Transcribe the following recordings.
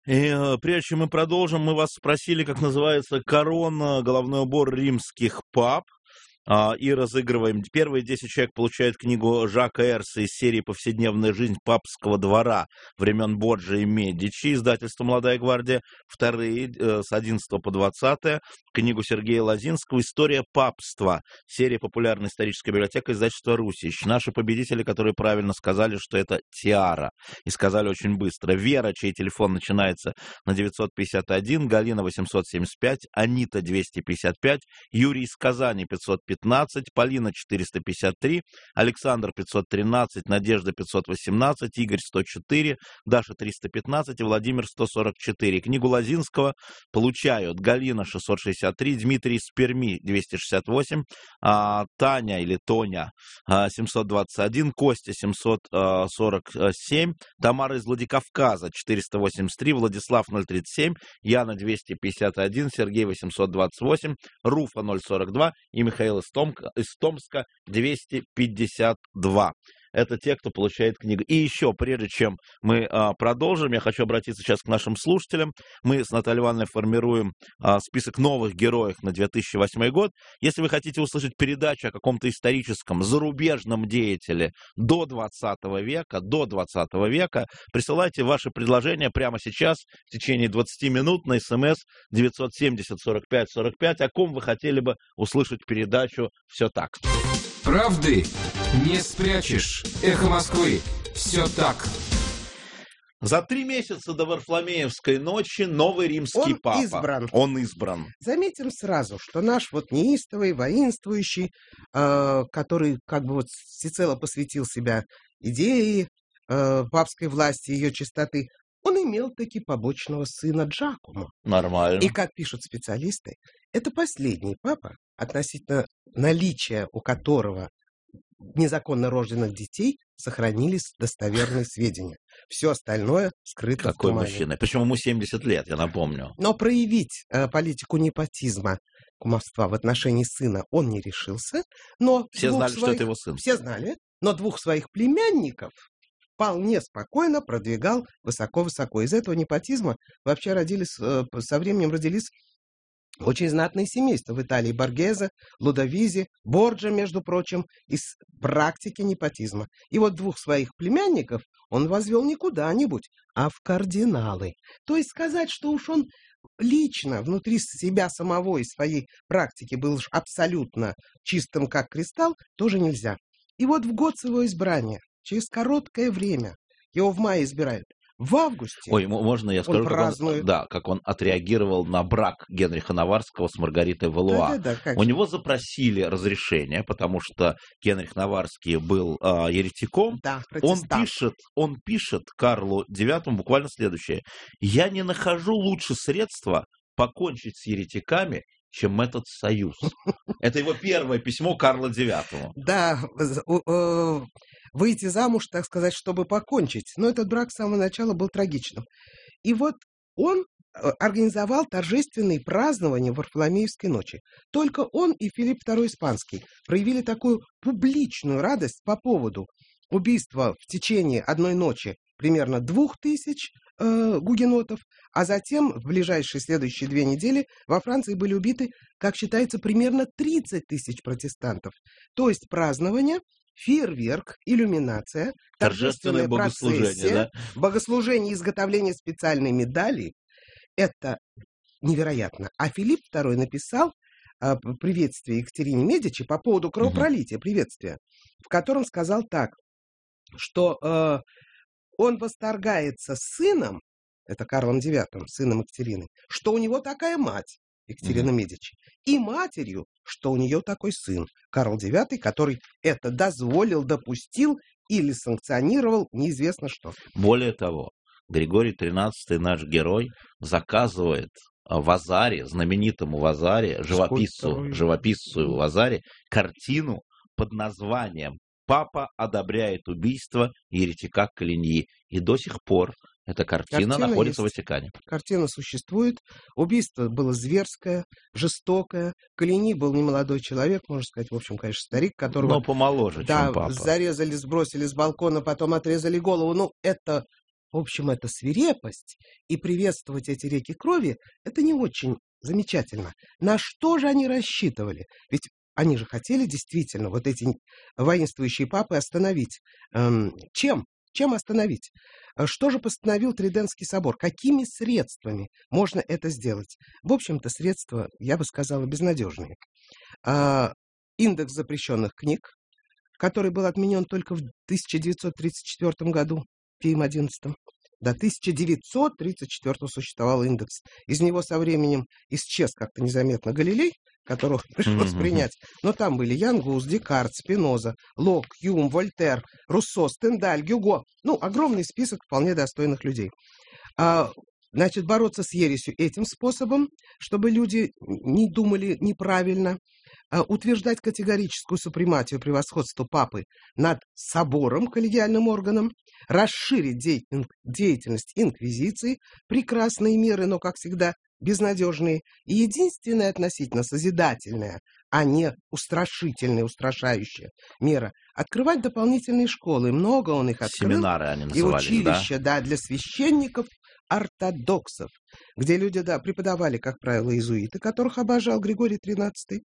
Прежде чем мы продолжим, мы вас спросили, как называется корона, головной убор римских пап. И разыгрываем. Первые 10 человек получают книгу Жака Эрса из серии «Повседневная жизнь папского двора» времен Борджиа и Медичи, издательство «Молодая гвардия». Вторые с 11 по 20 книгу Сергея Лозинского «История папства», серия «Популярная историческая библиотека», издательство «Русич». Наши победители, которые правильно сказали, что это «Тиара», и сказали очень быстро. Вера, чей телефон начинается на 951, Галина 875, Анита 255, Юрий из Казани 515, Полина 453, Александр 513, Надежда 518, Игорь 104, Даша 315 и Владимир 144. Книгу Лозинского получают Галина 663, Дмитрий из Перми 268, Таня или Тоня 721, Костя 747, Тамара из Владикавказа 483, Владислав 037, Яна 251, Сергей 828, Руфа 042 и Михаил из Томска 252. Это те, кто получает книгу. И еще, прежде чем мы продолжим, я хочу обратиться сейчас к нашим слушателям. Мы с Натальей Ивановной формируем список новых героев на 2008 год. Если вы хотите услышать передачу о каком-то историческом зарубежном деятеле до 20 века, присылайте ваши предложения прямо сейчас, в течение 20 минут на СМС 970 45 45, о ком вы хотели бы услышать передачу «Все так». Правды не спрячешь. Эхо Москвы. Все так. За 3 месяца до Варфоломеевской ночи новый римский папа. Он избран. Заметим сразу, что наш неистовый, воинствующий, который всецело посвятил себя идее папской власти, ее чистоты, он имел таки побочного сына Джакомо. Нормально. И, как пишут специалисты, это последний папа, относительно наличия у которого незаконно рожденных детей сохранились достоверные сведения. Все остальное скрыто в тумане. Какой мужчина. Причем ему 70 лет, я напомню. Но проявить политику непотизма, кумовства в отношении сына он не решился. Но все знали, что это его сын. Все знали, но 2 своих племянников вполне спокойно продвигал высоко-высоко. Из этого непотизма вообще со временем родились очень знатные семейства в Италии. Боргезе, Лудовизи, Борджа, между прочим, из практики непотизма. И 2 своих племянников он возвел не куда-нибудь, а в кардиналы. То есть сказать, что уж он лично внутри себя самого и своей практики был уж абсолютно чистым, как кристалл, тоже нельзя. И в год своего избрания, через короткое время, его в мае избирают, в августе. Ой, можно я скажу, как он отреагировал на брак Генриха Наварского с Маргаритой Валуа. У него запросили разрешение, потому что Генрих Наварский был еретиком. Да, он пишет Карлу IX буквально следующее: «Я не нахожу лучше средства покончить с еретиками, чем этот союз». Это его первое письмо Карла IX. Да, выйти замуж, так сказать, чтобы покончить. Но этот брак с самого начала был трагичным. И он организовал торжественные празднования Варфоломеевской ночи. Только он и Филипп II Испанский проявили такую публичную радость по поводу убийства в течение одной ночи примерно 2000 гугенотов, а затем в ближайшие следующие 2 недели во Франции были убиты, как считается, примерно 30 тысяч протестантов. То есть празднование, фейерверк, иллюминация, торжественное процессия, богослужение, изготовление специальной медали. Это невероятно. А Филипп II написал приветствие Екатерине Медичи по поводу кровопролития, приветствия, в котором сказал так, что он восторгается сыном, это Карлом IX, сыном Екатерины, что у него такая мать, Екатерина Медичи, и матерью, что у нее такой сын, Карл IX, который это дозволил, допустил или санкционировал, неизвестно что. Более того, Григорий XIII, наш герой, заказывает Вазари, знаменитому Вазари, живописцу Вазари, картину под названием «Папа одобряет убийство еретика Калиньи». И до сих пор эта картина находится в Ватикане. Картина существует. Убийство было зверское, жестокое. Калиньи был немолодой человек, можно сказать, в общем, конечно, старик, которого... Но помоложе, чем папа. Зарезали, сбросили с балкона, потом отрезали голову. Это В общем, это свирепость, и приветствовать эти реки крови – это не очень замечательно. На что же они рассчитывали? Ведь они же хотели действительно вот эти воинствующие папы остановить. Чем? Чем остановить? Что же постановил Тридентский собор? Какими средствами можно это сделать? В общем-то, средства, я бы сказала, безнадежные. Индекс запрещенных книг, который был отменен только в 1934 году, Пием XI. До 1934 существовал индекс. Из него со временем исчез как-то незаметно Галилей, которого пришлось принять. Но там были Янгус, Декарт, Спиноза, Лок, Юм, Вольтер, Руссо, Стендаль, Гюго. Ну, огромный список вполне достойных людей. Значит, бороться с ересью этим способом, чтобы люди не думали неправильно, утверждать категорическую супрематию, превосходство папы над собором, коллегиальным органом, расширить деятельность инквизиции, прекрасные меры, но, как всегда, безнадежные, и единственная относительно созидательная, а не устрашительная, устрашающая мера – открывать дополнительные школы. Много он их открыл. Семинары они И назывались, училища, да, для священников, ортодоксов, где люди, да, преподавали, как правило, иезуиты, которых обожал Григорий XIII.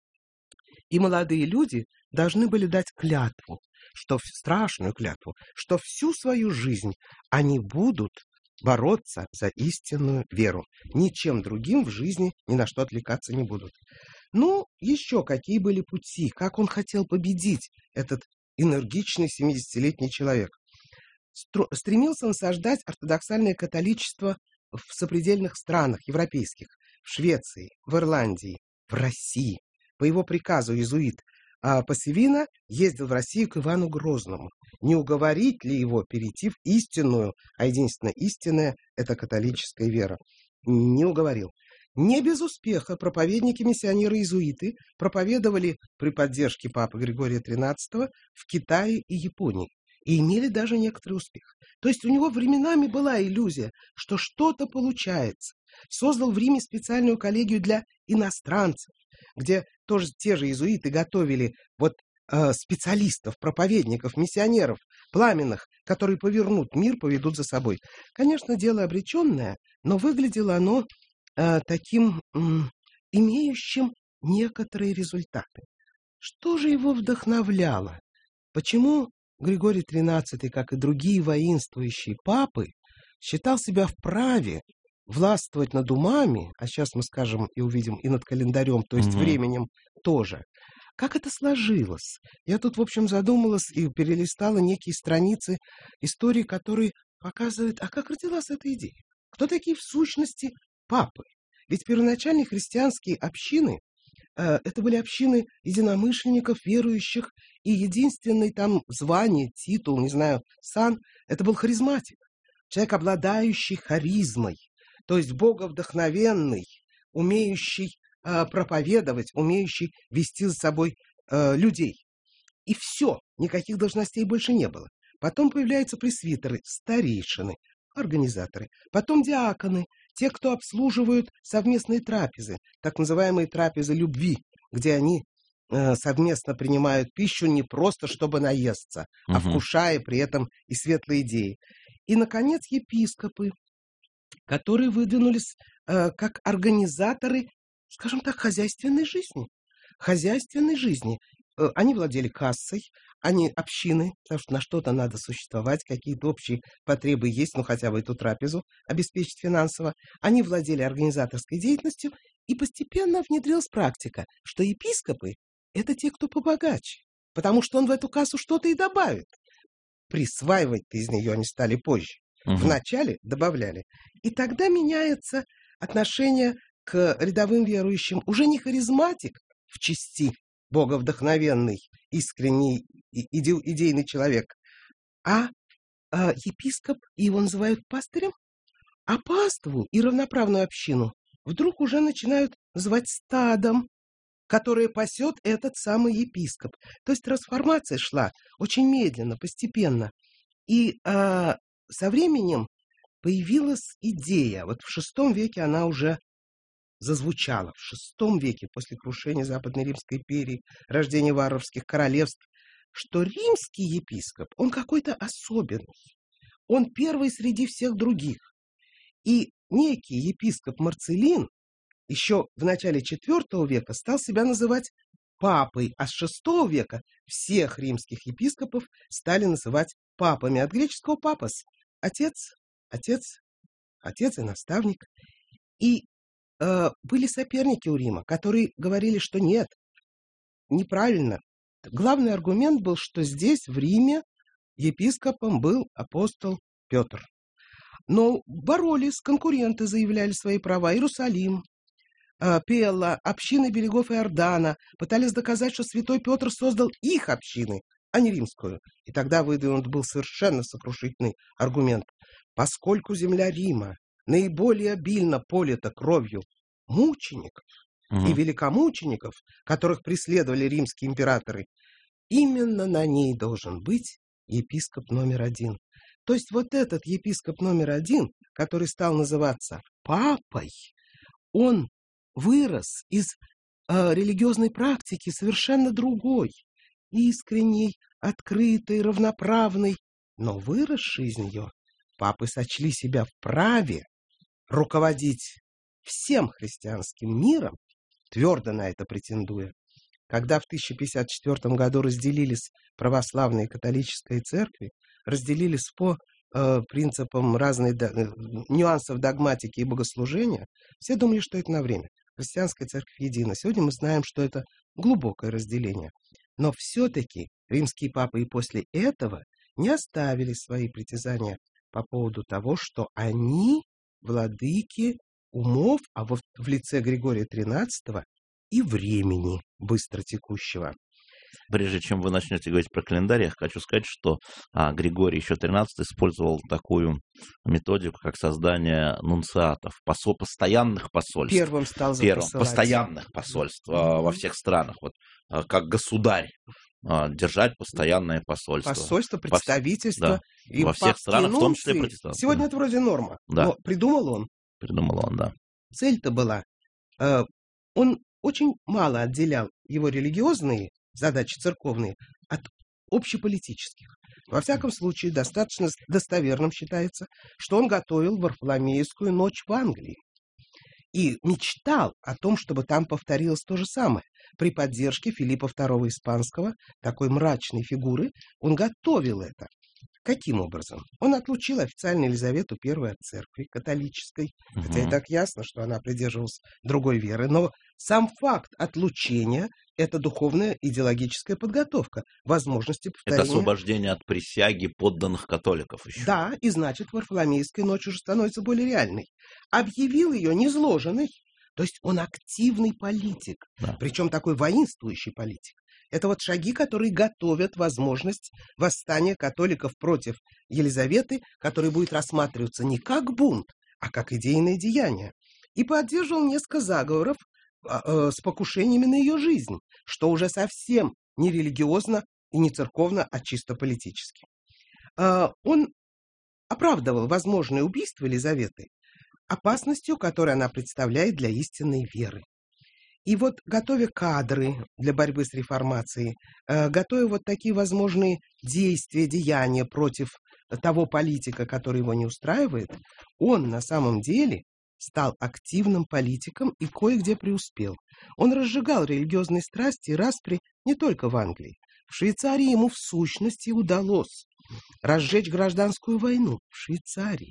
И молодые люди должны были дать клятву, страшную клятву, что всю свою жизнь они будут бороться за истинную веру. Ничем другим в жизни ни на что отвлекаться не будут. Ну, еще какие были пути, как он хотел победить, этот энергичный 70-летний человек. Стремился насаждать ортодоксальное католичество в сопредельных странах европейских, в Швеции, в Ирландии, в России. По его приказу иезуит Пассивина ездил в Россию к Ивану Грозному. Не уговорить ли его перейти в истинную, а единственная истинная – это католическая вера? Не уговорил. Не без успеха проповедники-миссионеры-иезуиты проповедовали при поддержке папы Григория XIII в Китае и Японии и имели даже некоторый успех. То есть у него временами была иллюзия, что что-то получается. Создал в Риме специальную коллегию для иностранцев, где тоже те же иезуиты готовили специалистов, проповедников, миссионеров, пламенных, которые повернут мир, поведут за собой. Конечно, дело обреченное, но выглядело оно таким имеющим некоторые результаты. Что же его вдохновляло? Почему Григорий XIII, как и другие воинствующие папы, считал себя вправе властвовать над умами, а сейчас мы скажем и увидим и над календарем, то есть временем тоже. Как это сложилось? Я тут, в общем, задумалась и перелистала некие страницы истории, которые показывают, а как родилась эта идея? Кто такие в сущности папы? Ведь первоначальные христианские общины это были общины единомышленников, верующих, и единственный там звание, титул, не знаю, сан, это был харизматик. Человек, обладающий харизмой, то есть боговдохновенный, умеющий проповедовать, умеющий вести за собой людей. И все, никаких должностей больше не было. Потом появляются пресвитеры, старейшины, организаторы, потом диаконы, те, кто обслуживают совместные трапезы, так называемые трапезы любви, где они совместно принимают пищу не просто чтобы наесться, а вкушая при этом и светлые идеи. И, наконец, епископы, которые выдвинулись как организаторы, скажем так, хозяйственной жизни. Хозяйственной жизни. Они владели кассой, они общины, потому что на что-то надо существовать, какие-то общие потребы есть, ну хотя бы эту трапезу обеспечить финансово. Они владели организаторской деятельностью, и постепенно внедрилась практика, что епископы – это те, кто побогаче, потому что он в эту кассу что-то и добавит. Присваивать-то из нее они стали позже. Вначале добавляли. И тогда меняется отношение к рядовым верующим. Уже не харизматик в части, боговдохновенный, искренний, идейный человек, а епископ, его называют пастырем, а паству и равноправную общину вдруг уже начинают называть стадом, которое пасет этот самый епископ. То есть трансформация шла очень медленно, постепенно. И со временем появилась идея, вот в VI веке она уже зазвучала, в VI веке, после крушения Западной Римской империи, рождения варварских королевств, что римский епископ, он какой-то особенный. он первый среди всех других. И некий епископ Марцелин еще в начале IV века стал себя называть папой, а с VI века всех римских епископов стали называть папами. От греческого папос – отец и наставник. И были соперники у Рима, которые говорили, что нет, неправильно. Главный аргумент был, что здесь, в Риме, епископом был апостол Петр. Но боролись, конкуренты заявляли свои права. Иерусалим, Пелла, общины берегов Иордана пытались доказать, что святой Петр создал их общины, а не римскую. И тогда выдвинут был совершенно сокрушительный аргумент. Поскольку земля Рима наиболее обильно полита кровью мучеников и великомучеников, которых преследовали римские императоры, именно на ней должен быть епископ номер 1. То есть вот этот епископ номер 1, который стал называться папой, он вырос из религиозной практики совершенно другой, искренней, открытой, равноправной, но выросший из нее, папы сочли себя вправе руководить всем христианским миром, твердо на это претендуя. Когда в 1054 году разделились православные и католические церкви, разделились по принципам разных нюансов догматики и богослужения, все думали, что это на время. Христианская церковь едина. Сегодня мы знаем, что это глубокое разделение. Но все-таки римские папы и после этого не оставили свои притязания по поводу того, что они владыки умов, а в лице Григория XIII и времени быстротекущего. Прежде чем вы начнете говорить про календарь, я хочу сказать, что Григорий еще XIII использовал такую методику, как создание нунциатов, постоянных посольств. Первым стал посылать. Постоянных посольств во всех странах, вот, как государь. Держать постоянное посольство. Посольство, представительство. Да, и во всех странах, в том числе протестантских. Сегодня это вроде норма, да. Но придумал он. Да. Цель-то была, он очень мало отделял его религиозные задачи церковные от общеполитических. Во всяком случае, достаточно достоверным считается, что он готовил Варфоломеевскую ночь в Англии и мечтал о том, чтобы там повторилось то же самое. При поддержке Филиппа II Испанского, такой мрачной фигуры, он готовил это. Каким образом? Он отлучил официально Елизавету I от церкви католической, хотя и так ясно, что она придерживалась другой веры, но сам факт отлучения – это духовная идеологическая подготовка, возможности повторения. Это освобождение от присяги подданных католиков еще. Да, и значит, Варфоломеевская ночь уже становится более реальной. Объявил ее незложенной, то есть он активный политик, причем такой воинствующий политик. Это вот шаги, которые готовят возможность восстания католиков против Елизаветы, который будет рассматриваться не как бунт, а как идейное деяние. И поддерживал несколько заговоров с покушениями на ее жизнь, что уже совсем не религиозно и не церковно, а чисто политически. Он оправдывал возможное убийство Елизаветы опасностью, которую она представляет для истинной веры. И вот, готовя кадры для борьбы с реформацией, готовя вот такие возможные действия, деяния против того политика, который его не устраивает, он на самом деле стал активным политиком и кое-где преуспел. Он разжигал религиозные страсти и распри не только в Англии. В Швейцарии ему в сущности удалось разжечь гражданскую войну в Швейцарии,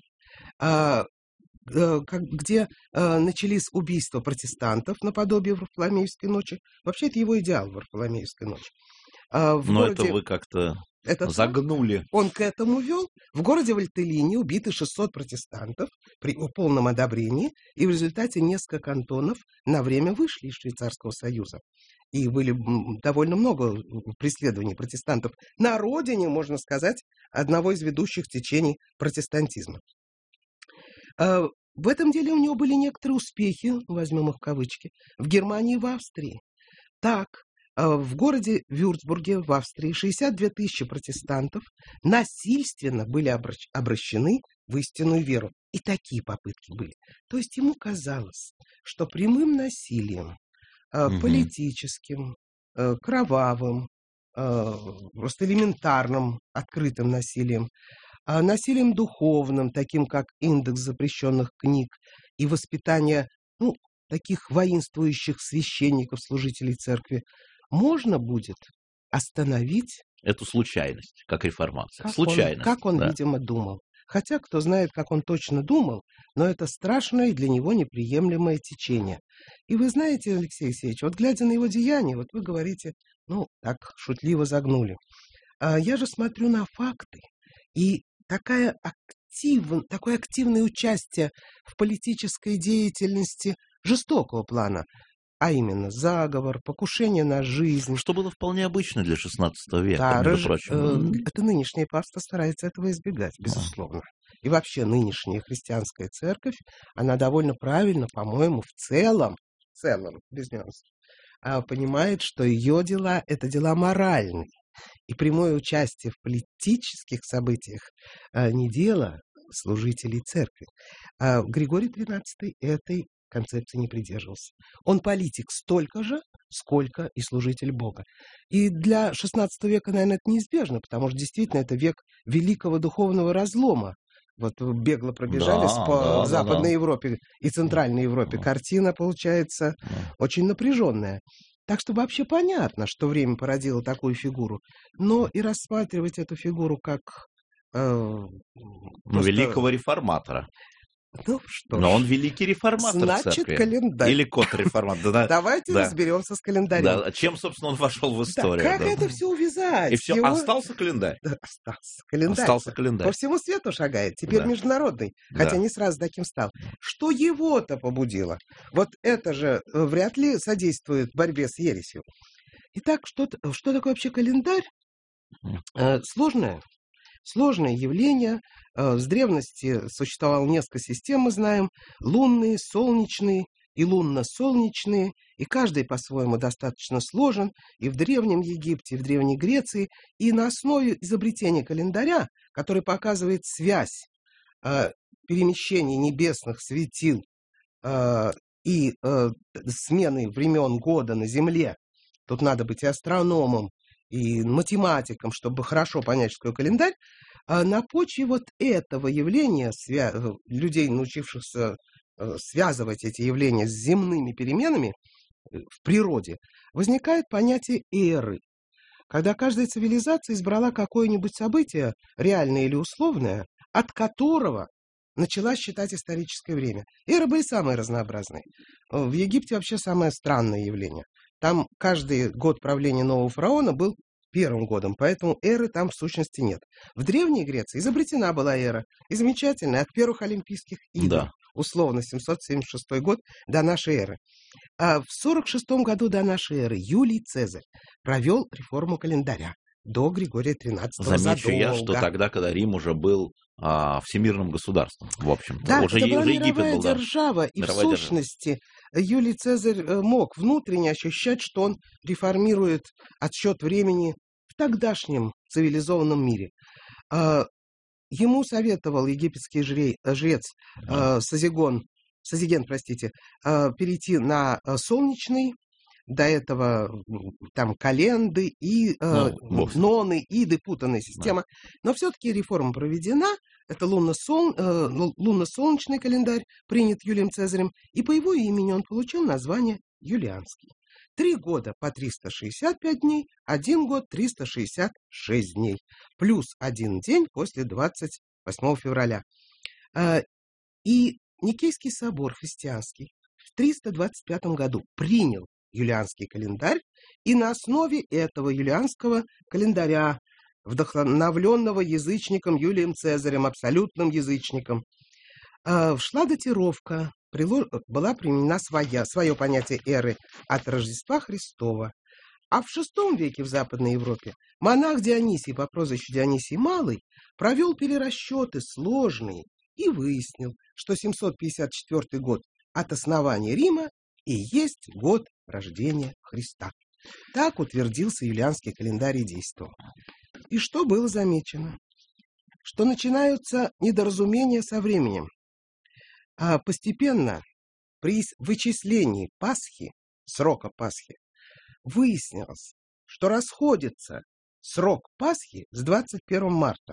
где начались убийства протестантов наподобие Варфоломеевской ночи. Вообще, это его идеал, Варфоломеевской ночи. Но это вы как-то загнули. Он к этому вел. В городе Вальтеллине убиты 600 протестантов при полном одобрении, и в результате несколько кантонов на время вышли из Швейцарского союза. И были довольно много преследований протестантов на родине, можно сказать, одного из ведущих течений протестантизма. В этом деле у него были некоторые успехи, возьмем их в кавычки, в Германии и в Австрии. Так, в городе Вюрцбурге в Австрии 62 тысячи протестантов насильственно были обращены в истинную веру. И такие попытки были. То есть ему казалось, что прямым насилием, политическим, кровавым, просто элементарным, открытым насилием насилием духовным, таким как индекс запрещенных книг и воспитание, таких воинствующих священников, служителей церкви, можно будет остановить эту случайность, как реформация. как Случайность. как он, да. видимо, думал. Хотя, кто знает, как он точно думал, но это страшное и для него неприемлемое течение. И вы знаете, Алексей Алексеевич, вот глядя на его деяния, вот вы говорите, так шутливо загнули. Я же смотрю на факты, и такое активное участие в политической деятельности жестокого плана, а именно заговор, покушение на жизнь. Что было вполне обычно для XVI века, Да, между прочим. это нынешнее папство старается этого избегать, безусловно. И вообще нынешняя христианская церковь, она довольно правильно, по-моему, в целом, без нюансов, понимает, что ее дела – это дела моральные. И прямое участие в политических событиях не дело служителей церкви. Григорий XIII этой концепции не придерживался. Он политик столько же, сколько и служитель Бога. И для XVI века, наверное, это неизбежно, потому что действительно это век великого духовного разлома. Вот бегло пробежались по Западной Европе и Центральной Европе. Картина получается очень напряженная. Так что вообще понятно, что время породило такую фигуру. Но и рассматривать эту фигуру как великого реформатора. Что Но ж, он великий реформатор значит, церкви. календарь. Или контрреформатор. Давайте разберемся с календарем. Да. Чем, собственно, он вошел в историю? Как это все увязать? И все, остался календарь. Остался календарь. Остался календарь. По всему свету шагает, теперь международный, хотя не сразу таким стал. Что его-то побудило? Вот это же вряд ли содействует борьбе с ересью. Итак, что такое вообще календарь? Сложное явление. С древности существовало несколько систем, мы знаем. Лунные, солнечные и лунно-солнечные. И каждый по-своему достаточно сложен. И в Древнем Египте, и в Древней Греции. И на основе изобретения календаря, который показывает связь перемещения небесных светил и смены времен года на Земле. Тут надо быть и астрономом, и математиком, чтобы хорошо понять, что такое календарь. На почве вот этого явления, людей, научившихся связывать эти явления с земными переменами в природе, возникает понятие эры. Когда каждая цивилизация избрала какое-нибудь событие, реальное или условное, от которого начала считать историческое время. Эры были самые разнообразные. В Египте вообще самое странное явление. Там каждый год правления нового фараона был первым годом, поэтому эры там в сущности нет. В Древней Греции изобретена была эра, и замечательная, от первых Олимпийских игр, условно 776 год до нашей эры. А в 46 году до нашей эры Юлий Цезарь провел реформу календаря до Григория XIII. Замечу я, что тогда, когда Рим уже был всемирным государством, в общем-то. Да, уже это была Египет мировая был, держава, и в сущности Юлий Цезарь мог внутренне ощущать, что он реформирует отсчет времени в тогдашнем цивилизованном мире. Ему советовал египетский жрец Созиген, перейти на солнечный. До этого там календы и ноны, иды, путанная система. Но все-таки реформа проведена. Это лунно-солнечный календарь, принят Юлием Цезарем. И по его имени он получил название Юлианский. 3 года по 365 дней, 1 год 366 дней. Плюс 1 день после 28 февраля. И Никейский собор христианский в 325 году принял юлианский календарь, и на основе этого юлианского календаря, вдохновленного язычником Юлием Цезарем, абсолютным язычником, шла датировка, была применена свое понятие эры от Рождества Христова. А в VI веке в Западной Европе монах Дионисий по прозвищу Дионисий Малый провел перерасчеты сложные и выяснил, что 754 год от основания Рима и есть год рождения Христа. Так утвердился юлианский календарь и действовал. И что было замечено? Что начинаются недоразумения со временем. А постепенно при вычислении Пасхи, срока Пасхи, выяснилось, что расходится срок Пасхи с 21 марта.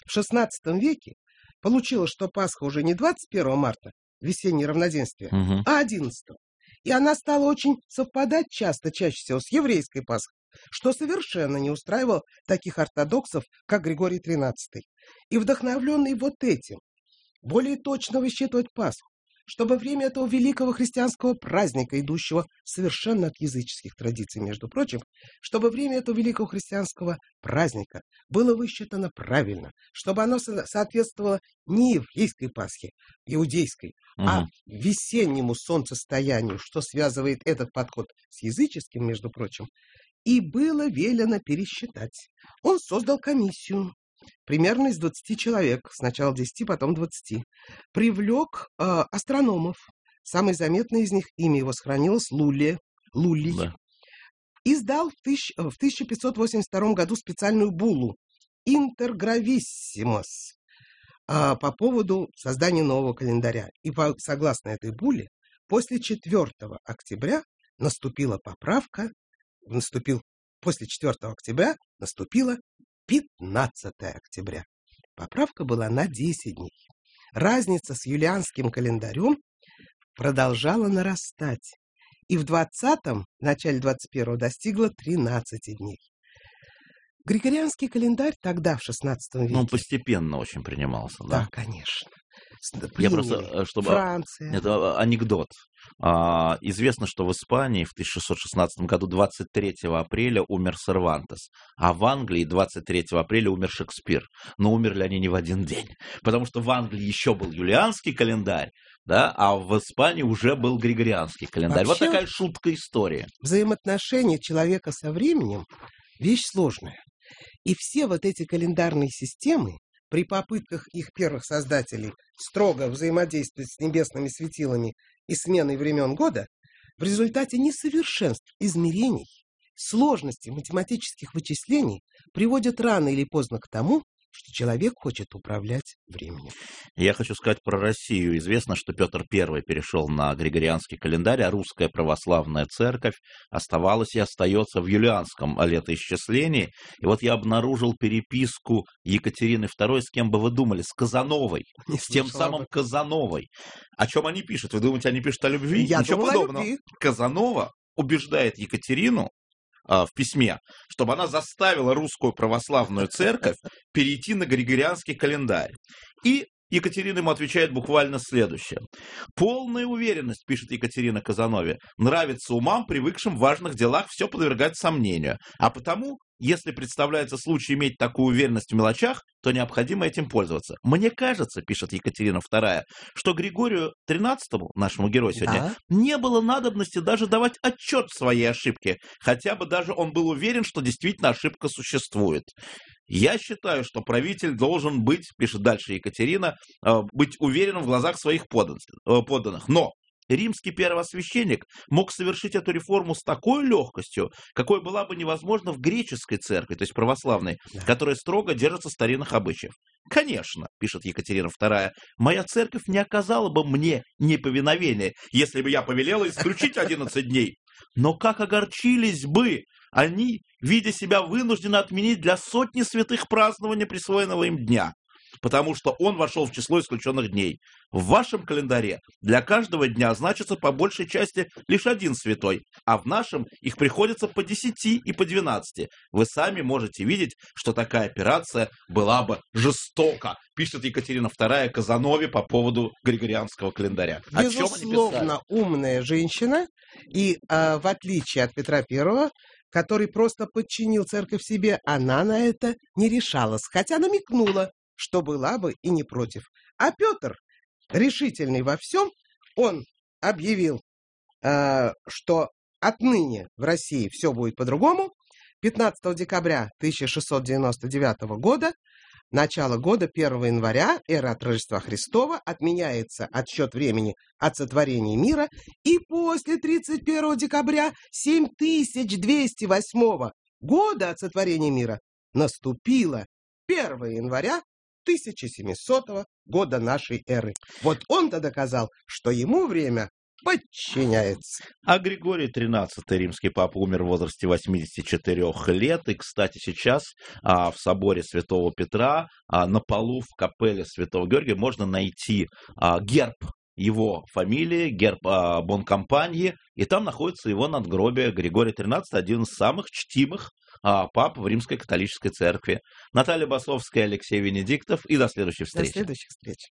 В XVI веке получилось, что Пасха уже не 21 марта, весеннее равноденствие, а 11. И она стала очень совпадать чаще всего с еврейской Пасхой, что совершенно не устраивало таких ортодоксов, как Григорий XIII. И вдохновленный вот этим, более точно высчитывать Пасху, чтобы время этого великого христианского праздника, идущего совершенно от языческих традиций, между прочим, чтобы время этого великого христианского праздника было высчитано правильно, чтобы оно соответствовало не еврейской Пасхе, иудейской, а весеннему солнцестоянию, что связывает этот подход с языческим, между прочим, и было велено пересчитать. Он создал комиссию, примерно из 20 человек, сначала 10, потом 20. Привлек астрономов. Самый заметный из них, имя его сохранилось, Лулий. Да. Издал в 1582 году специальную буллу «Интергрависсимус» по поводу создания нового календаря. И согласно этой булле, после 4 октября наступила поправка, после 4 октября наступила 15 октября. Поправка была на 10 дней. Разница с юлианским календарем продолжала нарастать. И в 20-м, в начале 21-го, достигла 13 дней. Григорианский календарь тогда, в XVI веке... Он постепенно очень принимался, да? Да, конечно. Я просто, чтобы... Франция. Это анекдот. Известно, что в Испании в 1616 году 23 апреля умер Сервантес, а в Англии 23 апреля умер Шекспир. Но умерли они не в один день, потому что в Англии еще был юлианский календарь, да, а в Испании уже был григорианский календарь. Вообще, вот такая шутка истории. Взаимоотношения человека со временем – вещь сложная. И все вот эти календарные системы, при попытках их первых создателей строго взаимодействовать с небесными светилами и сменой времен года, в результате несовершенств измерений, сложности математических вычислений приводят рано или поздно к тому, что человек хочет управлять временем. Я хочу сказать про Россию. Известно, что Петр I перешел на григорианский календарь, а русская православная церковь оставалась и остается в юлианском летоисчислении. И вот я обнаружил переписку Екатерины II, с кем бы вы думали, с Казановой, с тем самым Казановой. О чем они пишут? Вы думаете, они пишут о любви? Я Ничего думала, подобного. о любви. Казанова убеждает Екатерину в письме, чтобы она заставила русскую православную церковь перейти на григорианский календарь. И Екатерина ему отвечает буквально следующее. «Полная уверенность, — пишет Екатерина Казанове, — нравится умам, привыкшим в важных делах все подвергать сомнению. А потому, если представляется случай иметь такую уверенность в мелочах, то необходимо этим пользоваться. Мне кажется, — пишет Екатерина II, — что Григорию XIII, нашему герою сегодня, не было надобности даже давать отчет в своей ошибке, хотя бы даже он был уверен, что действительно ошибка существует. Я считаю, что правитель должен быть, — пишет дальше Екатерина, — быть уверенным в глазах своих подданных. Но римский первосвященник мог совершить эту реформу с такой легкостью, какой была бы невозможна в греческой церкви, то есть православной, которая строго держится старинных обычаев. Конечно, — пишет Екатерина II, — моя церковь не оказала бы мне неповиновения, если бы я повелела исключить 11 дней. Но как огорчились бы они, видя себя вынуждены отменить для сотни святых празднования присвоенного им дня, потому что он вошел в число исключенных дней. В вашем календаре для каждого дня значится по большей части лишь один святой, а в нашем их приходится по 10 и по 12. Вы сами можете видеть, что такая операция была бы жестока, пишет Екатерина II Казанове по поводу григорианского календаря. Безусловно, умная женщина, и в отличие от Петра I, который просто подчинил церковь себе, она на это не решалась, хотя намекнула, что была бы и не против. А Петр, решительный во всем, он объявил, что отныне в России все будет по-другому. 15 декабря 1699 года, начало года, 1 января, эра от Рождества Христова, отменяется отсчет времени от сотворения мира, и после 31 декабря 7208 года от сотворения мира наступило 1 января 1700 года нашей эры. Вот он-то доказал, что ему время подчиняется. А Григорий XIII, римский папа, умер в возрасте 84 лет. И, кстати, сейчас в соборе Святого Петра на полу в капелле Святого Георгия можно найти герб его фамилии, герб Бонкомпаньи, и там находится его надгробие. Григорий XIII, один из самых чтимых пап в Римской католической церкви. Наталья Басовская, Алексей Венедиктов, и до следующей встречи. До следующих встреч.